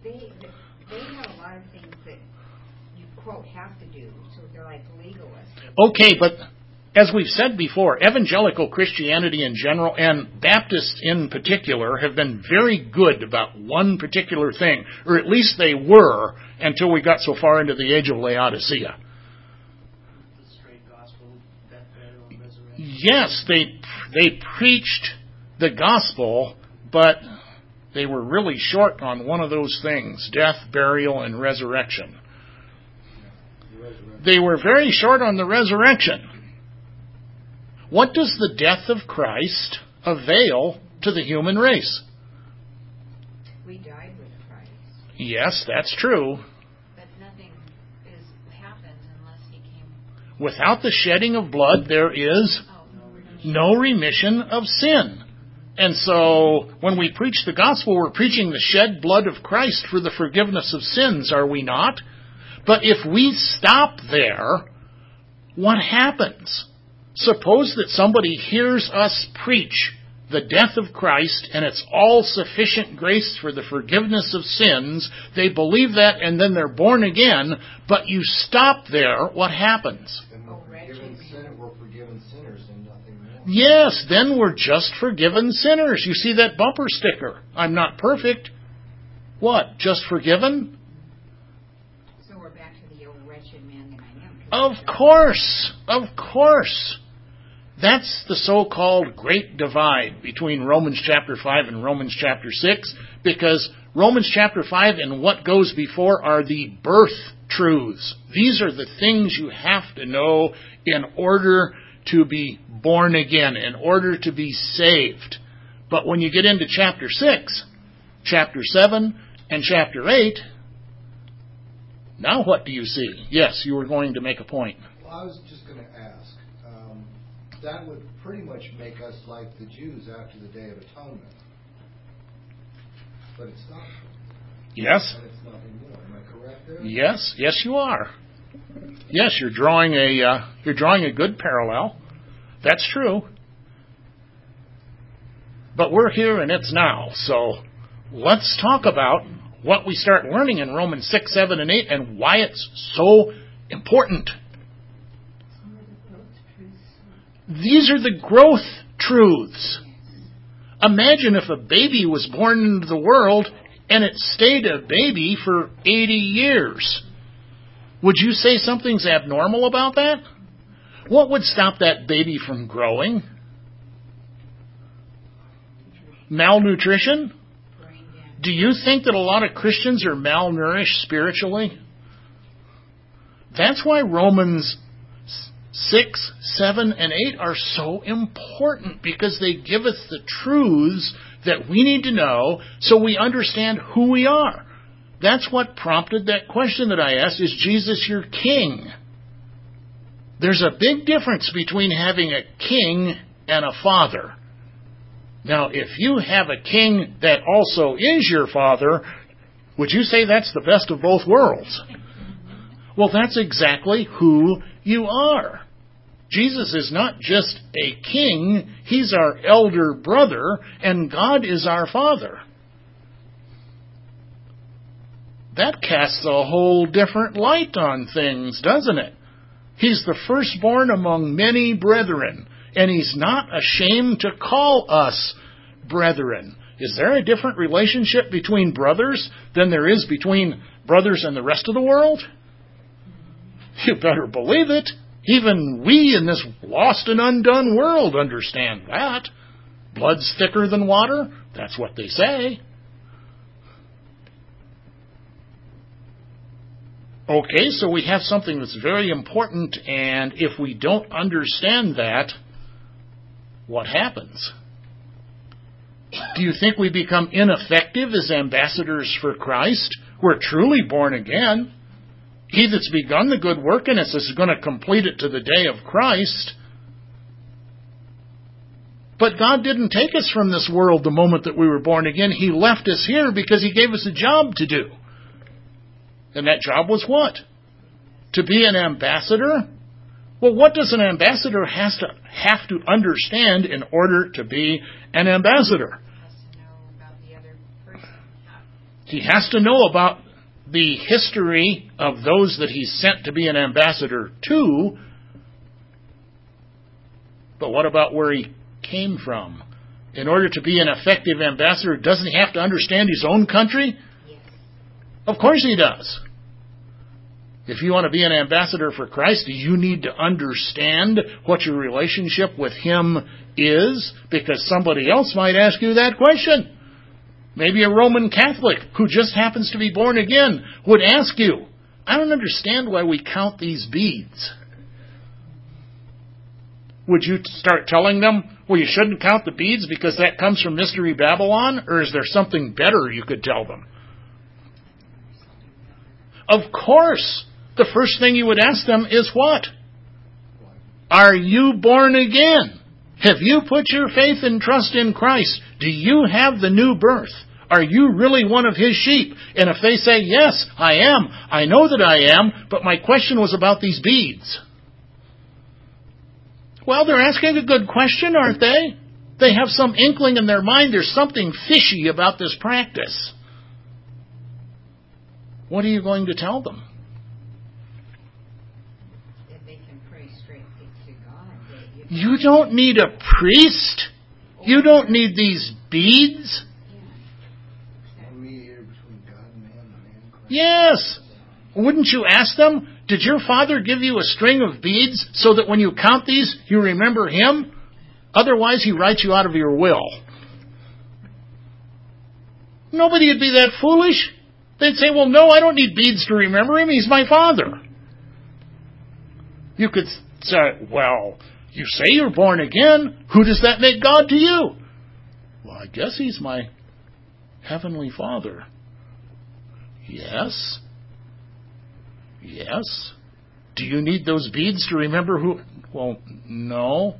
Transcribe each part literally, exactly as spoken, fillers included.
they they have a lot of things that you, quote, have to do, so they're like legalists. Okay, but as we've said before, evangelical Christianity in general, and Baptists in particular, have been very good about one particular thing, or at least they were, until we got so far into the age of Laodicea. The straight gospel, death, burial, and resurrection. Yes, they they preached the gospel, but they were really short on one of those things, death, burial, and resurrection. They were very short on the resurrection. What does the death of Christ avail to the human race? We died with Christ. Yes, that's true. But nothing is happened unless he came. Without the shedding of blood, there is Oh, no remission of sin. And so, when we preach the gospel, we're preaching the shed blood of Christ for the forgiveness of sins, are we not? But if we stop there, what happens? Suppose that somebody hears us preach the death of Christ and it's all sufficient grace for the forgiveness of sins. They believe that and then they're born again, but you stop there, what happens? And we're forgiven, sin, we're forgiven sinners and nothing more. Yes, then we're just forgiven sinners. You see that bumper sticker? I'm not perfect. What? Just forgiven? So we're back to the old wretched man that I am. Of course. Of course. That's the so-called great divide between Romans chapter five and Romans chapter six, because Romans chapter five and what goes before are the birth truths. These are the things you have to know in order to be born again, in order to be saved. But when you get into chapter six, chapter seven, and chapter eight, now what do you see? Yes, you were going to make a point. Well, I was just going to ask. Um, that would pretty much make us like the Jews after the Day of Atonement. But it's not. Yes? And it's nothing more. Am I correct there? Yes, yes you are. Yes, you're drawing a uh, you're drawing a good parallel. That's true. But we're here and it's now. So let's talk about what we start learning in Romans six, seven, and eight and why it's so important. These are the growth truths. Imagine if a baby was born into the world and it stayed a baby for eighty years. Would you say something's abnormal about that? What would stop that baby from growing? Malnutrition? Do you think that a lot of Christians are malnourished spiritually? That's why Romans six, seven, and eight are so important, because they give us the truths that we need to know so we understand who we are. That's what prompted that question that I asked, is Jesus your king? There's a big difference between having a king and a father. Now, if you have a king that also is your father, would you say that's the best of both worlds? Well, that's exactly who you are. Jesus is not just a king, he's our elder brother, and God is our Father. That casts a whole different light on things, doesn't it? He's the firstborn among many brethren, and he's not ashamed to call us brethren. Is there a different relationship between brothers than there is between brothers and the rest of the world? You better believe it. Even we in this lost and undone world understand that. Blood's thicker than water. That's what they say. Okay, so we have something that's very important, and if we don't understand that, what happens? Do you think we become ineffective as ambassadors for Christ? We're truly born again. He that's begun the good work in us is going to complete it to the day of Christ. But God didn't take us from this world the moment that we were born again. He left us here because He gave us a job to do. And that job was what? To be an ambassador? Well, what does an ambassador has to have to understand in order to be an ambassador? Has to know about the other person. He has to know about the history of those that he's sent to be an ambassador to. But what about where he came from? In order to be an effective ambassador, doesn't he have to understand his own country? Yes. Of course he does. If you want to be an ambassador for Christ, you need to understand what your relationship with Him is, because somebody else might ask you that question. Maybe a Roman Catholic who just happens to be born again would ask you, I don't understand why we count these beads. Would you start telling them, well, you shouldn't count the beads because that comes from Mystery Babylon? Or is there something better you could tell them? Of course. The first thing you would ask them is what? Are you born again? Have you put your faith and trust in Christ? Do you have the new birth? Are you really one of His sheep? And if they say, yes, I am, I know that I am, but my question was about these beads. Well, they're asking a good question, aren't they? They have some inkling in their mind there's something fishy about this practice. What are you going to tell them? You don't need a priest. You don't need these beads. Yes. Wouldn't you ask them, did your father give you a string of beads so that when you count these, you remember him? Otherwise, he writes you out of your will. Nobody would be that foolish. They'd say, well, no, I don't need beads to remember him. He's my father. You could say, well, you say you're born again. Who does that make God to you? Well, I guess He's my Heavenly Father. Yes. Yes. Do you need those beads to remember who? Well, no.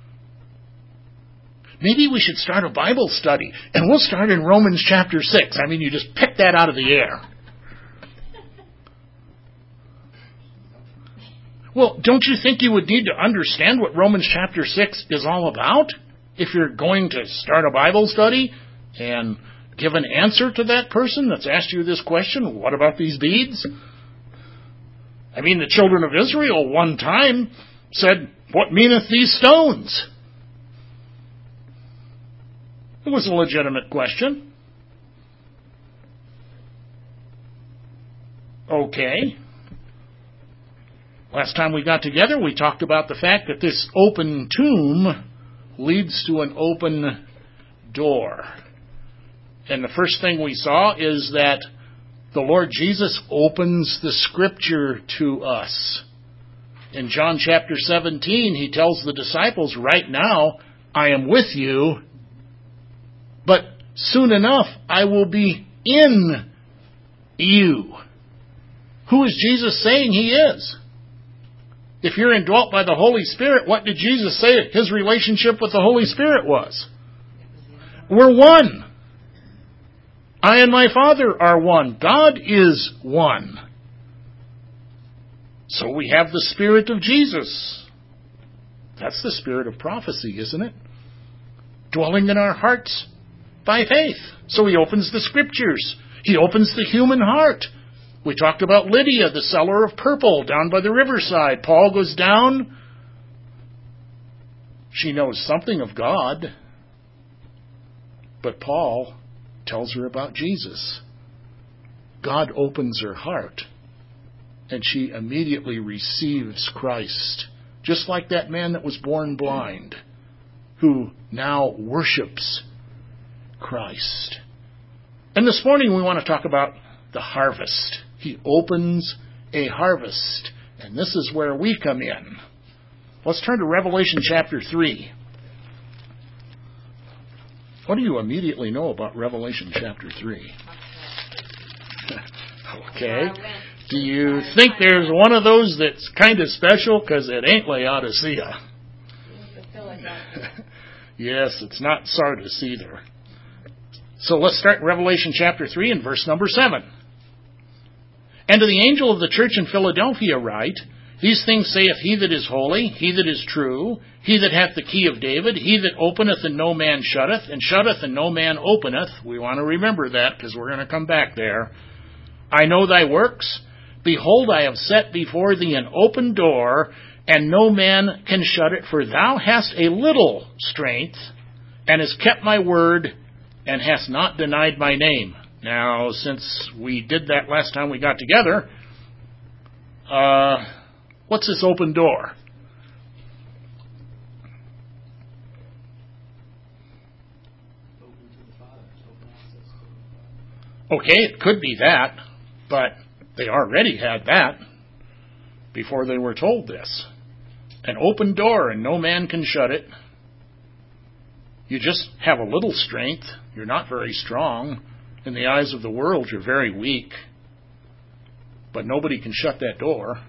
Maybe we should start a Bible study, and we'll start in Romans chapter six. I mean, you just pick that out of the air. Well, don't you think you would need to understand what Romans chapter six is all about? If you're going to start a Bible study and give an answer to that person that's asked you this question, what about these beads? I mean, the children of Israel one time said, what meaneth these stones? It was a legitimate question. Okay. Last time we got together, we talked about the fact that this open tomb leads to an open door. And the first thing we saw is that the Lord Jesus opens the Scripture to us. In John chapter seventeen, He tells the disciples, right now, I am with you, but soon enough, I will be in you. Who is Jesus saying He is? If you're indwelt by the Holy Spirit, what did Jesus say His relationship with the Holy Spirit was? We're one. I and my Father are one. God is one. So we have the Spirit of Jesus. That's the spirit of prophecy, isn't it? Dwelling in our hearts by faith. So He opens the Scriptures. He opens the human heart. We talked about Lydia, the seller of purple, down by the riverside. Paul goes down. She knows something of God. But Paul tells her about Jesus. God opens her heart, and she immediately receives Christ. Just like that man that was born blind, who now worships Christ. And this morning we want to talk about the harvest. He opens a harvest. And this is where we come in. Let's turn to Revelation chapter three. What do you immediately know about Revelation chapter three? Okay. Do you think there's one of those that's kind of special? Because it ain't Laodicea. Yes, it's not Sardis either. So let's start Revelation chapter three and verse number seven. And to the angel of the church in Philadelphia write, These things saith he that is holy, he that is true, he that hath the key of David, he that openeth and no man shutteth, and shutteth and no man openeth. We want to remember that because we're going to come back there. I know thy works. Behold, I have set before thee an open door, and no man can shut it, for thou hast a little strength, and hast kept my word, and hast not denied my name. Now, since we did that last time we got together, uh, what's this open door? Open to the Father. It's open access to the Father. Okay, it could be that, but they already had that before they were told this. An open door, and no man can shut it. You just have a little strength. You're not very strong. In the eyes of the world, you're very weak. But nobody can shut that door.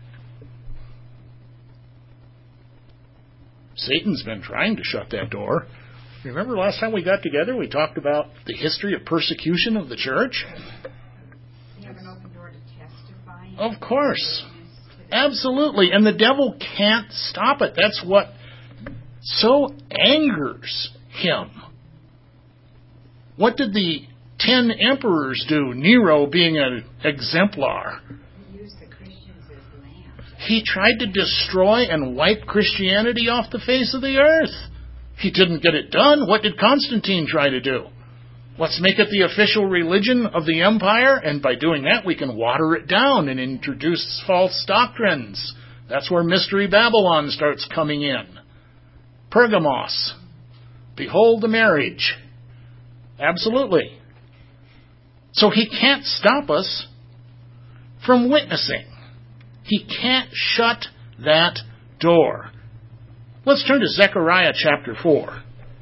Satan's been trying to shut that door. Remember last time we got together, we talked about the history of persecution of the church? You have an open door to testify. Of course. Absolutely. And the devil can't stop it. That's what so angers him. What did the ten emperors do, Nero being an exemplar? He used the Christians as lambs. He tried to destroy and wipe Christianity off the face of the earth. He didn't get it done. What did Constantine try to do? Let's make it the official religion of the empire, and by doing that we can water it down and introduce false doctrines. That's where Mystery Babylon starts coming in. Pergamos. Behold the marriage. Absolutely. So he can't stop us from witnessing. He can't shut that door. Let's turn to Zechariah chapter four.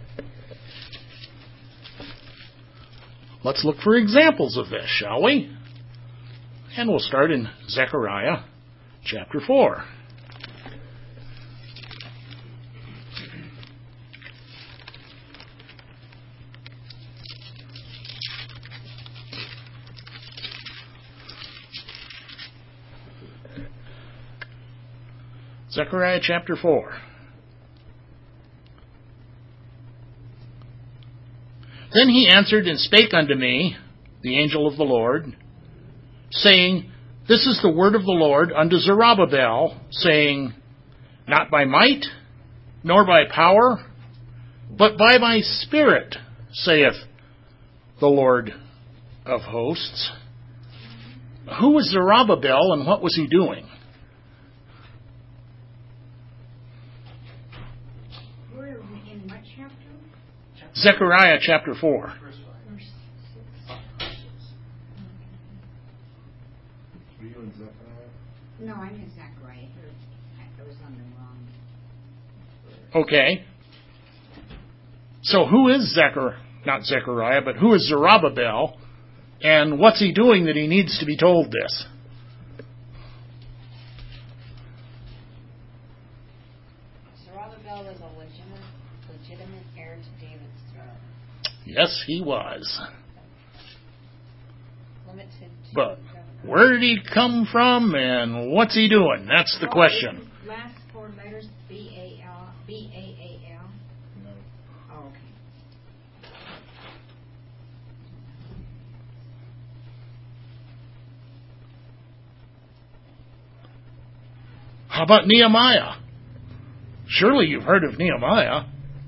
Let's look for examples of this, shall we? And we'll start in Zechariah chapter four. Zechariah chapter four. Then he answered and spake unto me, the angel of the Lord, saying, This is the word of the Lord unto Zerubbabel, saying, Not by might, nor by power, but by my Spirit, saith the Lord of hosts. Who was Zerubbabel, and what was he doing? We're in what chapter? Zechariah chapter four. First one. Verse six. Were you in Zephaniah? No, I'm in Zechariah. Here, I was on the wrong. Okay. So who is Zechariah? Not Zechariah, but who is Zerubbabel? And what's he doing that he needs to be told this? Zerubbabel was a legitimate, legitimate heir to David's throne. Yes, he was. Limited to But government. where did he come from and what's he doing? That's the Oh, question. isn't Last four letters B A L B A A L. No. Oh, okay. How about Nehemiah? Surely you've heard of Nehemiah.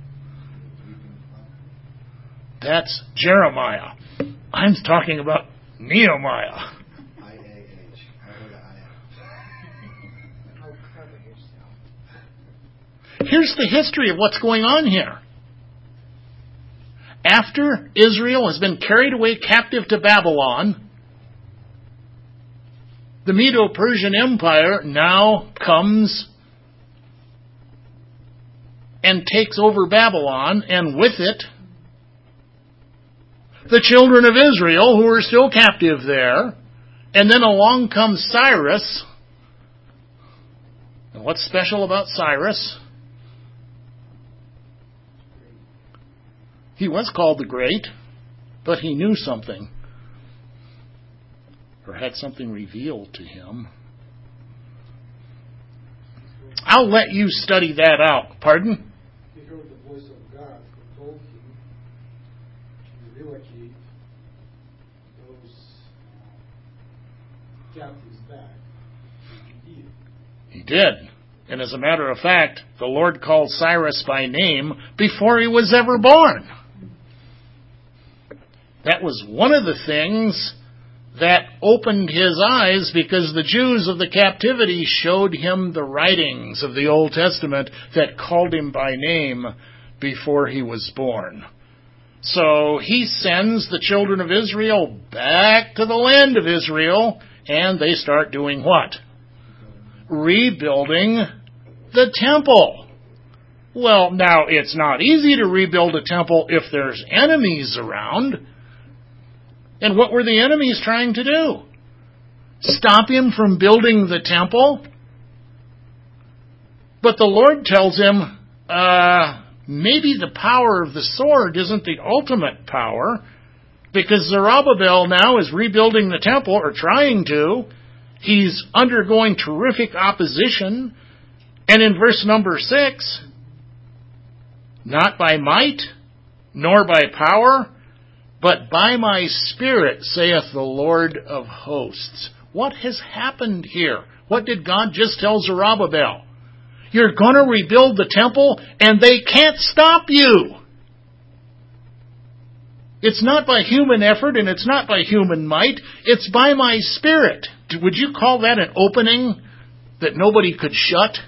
That's Jeremiah. I'm talking about Nehemiah. I A H. I heard I A. Oh, cover yourself. Here's the history of what's going on here. After Israel has been carried away captive to Babylon, the Medo-Persian Empire now comes and takes over Babylon, and with it, the children of Israel who are still captive there. And then along comes Cyrus. And what's special about Cyrus? He was called the Great, but he knew something, or had something revealed to him. I'll let you study that out. Pardon? He heard the voice of God who told him to relocate those uh, captives back. He did. He did. And as a matter of fact, the Lord called Cyrus by name before he was ever born. That was one of the things that opened his eyes, because the Jews of the captivity showed him the writings of the Old Testament that called him by name before he was born. So he sends the children of Israel back to the land of Israel, and they start doing what? Rebuilding the temple. Well, now, it's not easy to rebuild a temple if there's enemies around. And what were the enemies trying to do? Stop him from building the temple? But the Lord tells him, uh, maybe the power of the sword isn't the ultimate power, because Zerubbabel now is rebuilding the temple, or trying to. He's undergoing terrific opposition. And in verse number six, not by might, nor by power, but by my Spirit, saith the Lord of hosts. What has happened here? What did God just tell Zerubbabel? You're going to rebuild the temple, and they can't stop you. It's not by human effort, and it's not by human might. It's by my Spirit. Would you call that an opening that nobody could shut?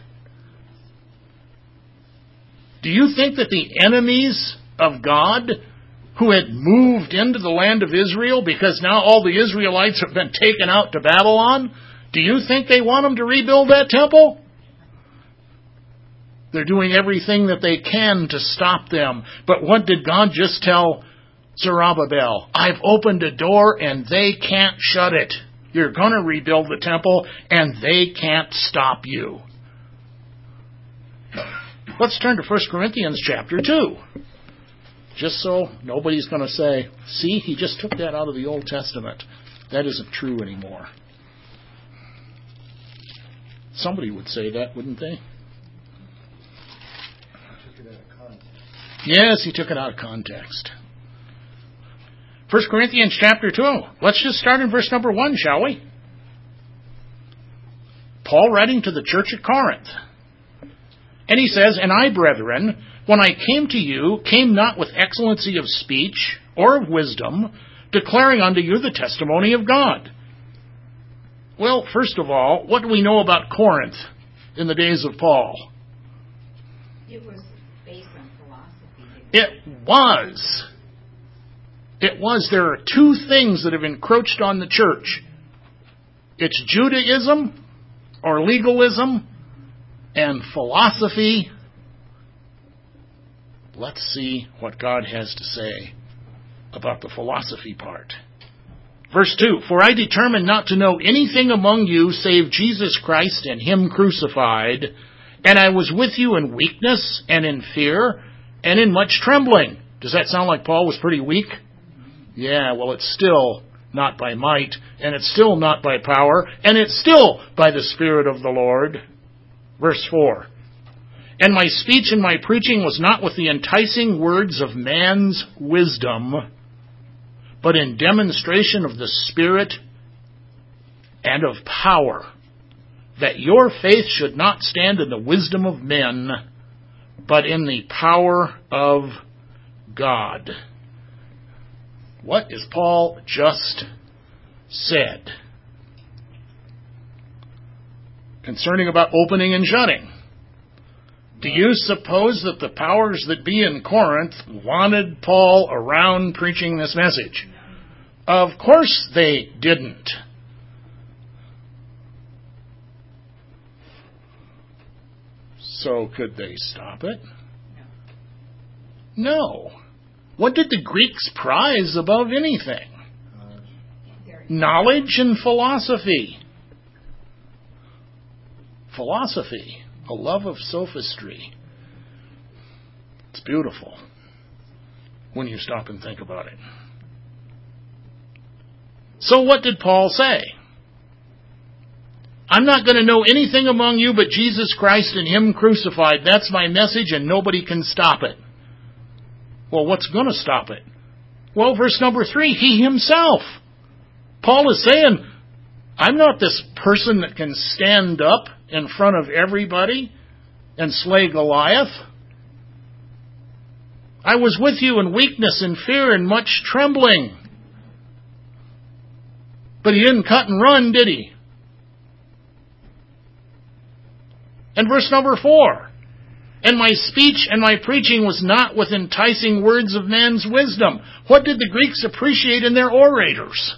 Do you think that the enemies of God, who had moved into the land of Israel because now all the Israelites have been taken out to Babylon, do you think they want them to rebuild that temple? They're doing everything that they can to stop them. But what did God just tell Zerubbabel? I've opened a door and they can't shut it. You're going to rebuild the temple and they can't stop you. Let's turn to First Corinthians chapter two. Just so nobody's going to say, see, he just took that out of the Old Testament. That isn't true anymore. Somebody would say that, wouldn't they? Took it out of context. Yes, he took it out of context. First Corinthians chapter two. Let's just start in verse number one, shall we? Paul writing to the church at Corinth. And he says, And I, brethren, when I came to you, came not with excellency of speech or of wisdom, declaring unto you the testimony of God. Well, first of all, what do we know about Corinth in the days of Paul? It was based on philosophy. It was. It was. There are two things that have encroached on the church. It's Judaism, or legalism, and philosophy. Let's see what God has to say about the philosophy part. Verse two, For I determined not to know anything among you save Jesus Christ and Him crucified, and I was with you in weakness and in fear and in much trembling. Does that sound like Paul was pretty weak? Yeah, well, it's still not by might, and it's still not by power, and it's still by the Spirit of the Lord. Verse four, And my speech and my preaching was not with the enticing words of man's wisdom, but in demonstration of the Spirit and of power, that your faith should not stand in the wisdom of men, but in the power of God. What is Paul just said concerning about opening and shutting? Do you suppose that the powers that be in Corinth wanted Paul around preaching this message? Of course they didn't. So could they stop it? No. What did the Greeks prize above anything? Knowledge and philosophy. Philosophy, a love of sophistry. It's beautiful when you stop and think about it. So what did Paul say? I'm not going to know anything among you but Jesus Christ and Him crucified. That's my message, and nobody can stop it. Well, what's going to stop it? Well, verse number three, He Himself. Paul is saying, I'm not this person that can stand up in front of everybody and slay Goliath. I was with you in weakness and fear and much trembling. But He didn't cut and run, did He? And verse number four, and my speech and my preaching was not with enticing words of man's wisdom. What did the Greeks appreciate in their orators?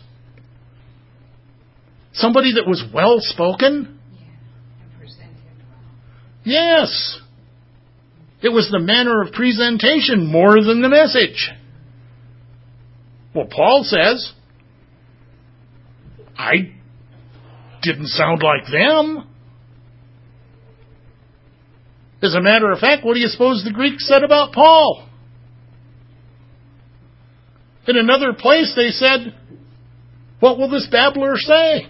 Somebody that was well spoken? Yeah, and presented well. Yes. It was the manner of presentation more than the message. Well, Paul says, I didn't sound like them. As a matter of fact, what do you suppose the Greeks said about Paul? In another place they said, what will this babbler say?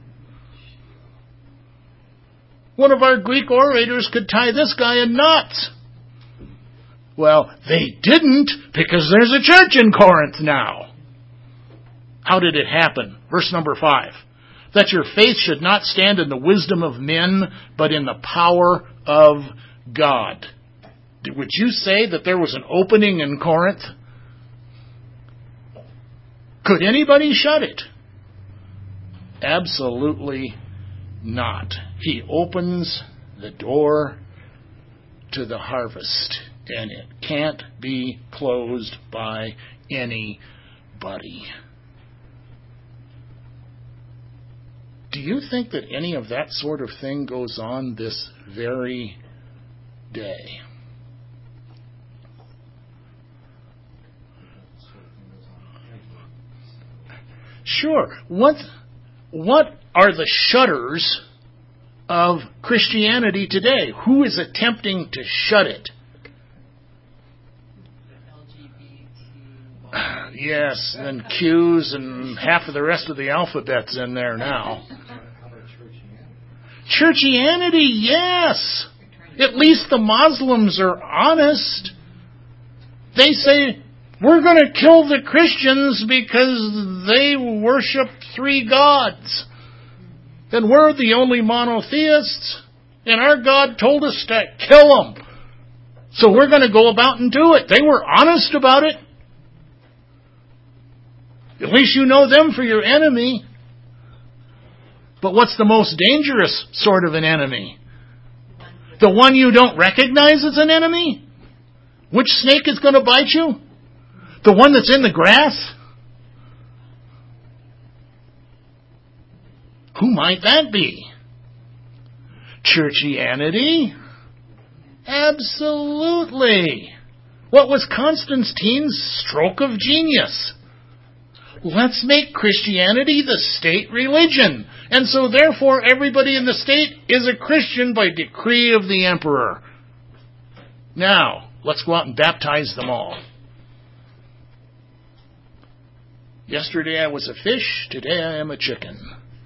One of our Greek orators could tie this guy in knots. Well, they didn't, because there's a church in Corinth now. How did it happen? Verse number five. That your faith should not stand in the wisdom of men, but in the power of God. Would you say that there was an opening in Corinth? Could anybody shut it? Absolutely not. He opens the door to the harvest, and it can't be closed by anybody. Do you think that any of that sort of thing goes on this very day? Sure. What, what are the shutters of Christianity today? Who is attempting to shut it? Yes, and Q's and half of the rest of the alphabet's in there now. Churchianity, yes. At least the Muslims are honest. They say, we're going to kill the Christians because they worship three gods. And we're the only monotheists. And our God told us to kill them. So we're going to go about and do it. They were honest about it. At least you know them for your enemy. But what's the most dangerous sort of an enemy? The one you don't recognize as an enemy? Which snake is going to bite you? The one that's in the grass? Who might that be? Churchianity? Absolutely. What was Constantine's stroke of genius? Let's make Christianity the state religion. And so therefore everybody in the state is a Christian by decree of the emperor. Now, let's go out and baptize them all. Yesterday I was a fish, today I am a chicken.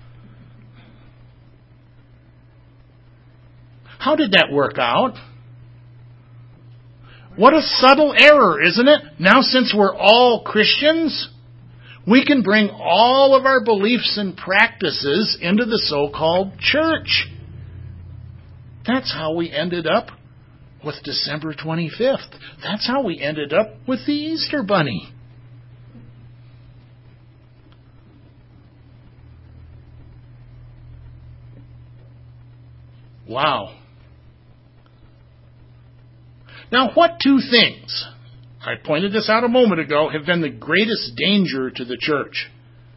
How did that work out? What a subtle error, isn't it? Now since we're all Christians, we can bring all of our beliefs and practices into the so-called church. That's how we ended up with December twenty-fifth. That's how we ended up with the Easter Bunny. Wow. Now, what two things, I pointed this out a moment ago, have been the greatest danger to the church?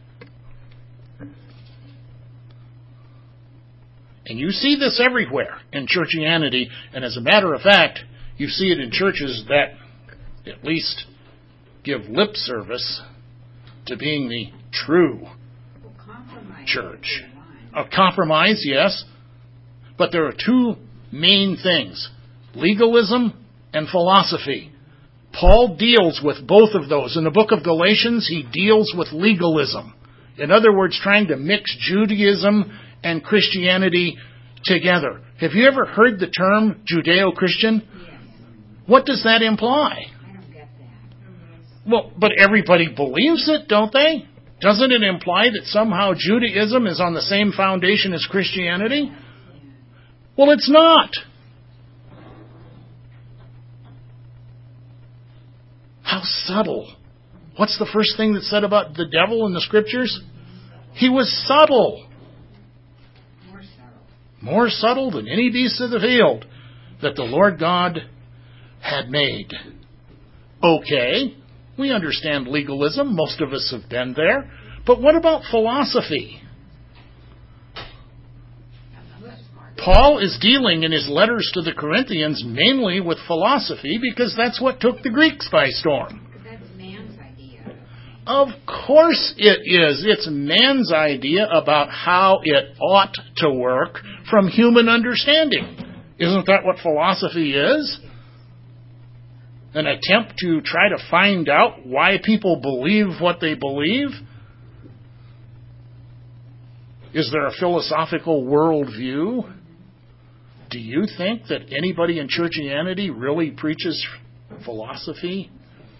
And you see this everywhere in churchianity, and as a matter of fact, you see it in churches that at least give lip service to being the true Well, compromise church. if you want. A compromise, yes, but there are two main things, legalism and philosophy. Paul deals with both of those. In the book of Galatians, he deals with legalism. In other words, trying to mix Judaism and Christianity together. Have you ever heard the term Judeo-Christian? Yes. What does that imply? I don't get that. Well, but everybody believes it, don't they? Doesn't it imply that somehow Judaism is on the same foundation as Christianity? Well, it's not. How subtle. What's the first thing that's said about the devil in the Scriptures? He was subtle. More subtle. More subtle than any beast of the field that the Lord God had made. Okay, we understand legalism. Most of us have been there. But what about philosophy? Paul is dealing in his letters to the Corinthians mainly with philosophy because that's what took the Greeks by storm. But that's man's idea. Of course it is. It's man's idea about how it ought to work from human understanding. Isn't that what philosophy is? An attempt to try to find out why people believe what they believe? Is there a philosophical worldview? Do you think that anybody in churchianity really preaches philosophy?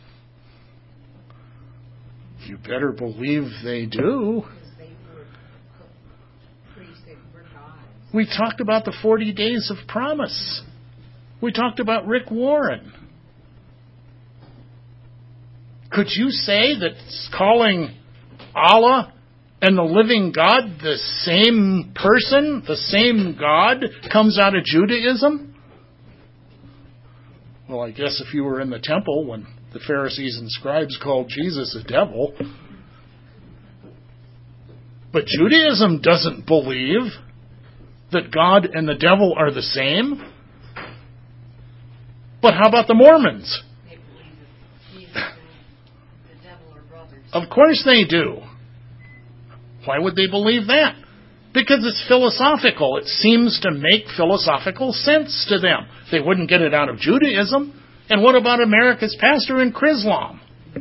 You better believe they do. Because they were priests that were gods. We talked about the forty days of promise. We talked about Rick Warren. Could you say that calling Allah and the living God the same person, the same God, comes out of Judaism? Well, I guess if you were in the temple when the Pharisees and scribes called Jesus a devil. But Judaism doesn't believe that God and the devil are the same. But how about the Mormons? They believe that Jesus and the devil are brothers. Of course they do. Why would they believe that? Because it's philosophical. It seems to make philosophical sense to them. They wouldn't get it out of Judaism. And what about America's pastor in Chrislam?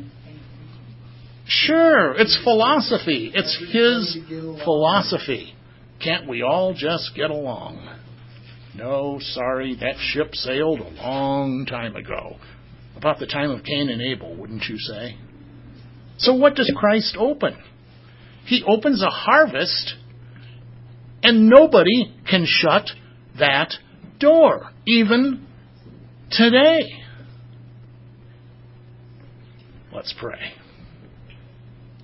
Sure, it's philosophy. It's his philosophy. Can't we all just get along? No, sorry, that ship sailed a long time ago. About the time of Cain and Abel, wouldn't you say? So what does Christ open? He opens a harvest, and nobody can shut that door, even today. Let's pray.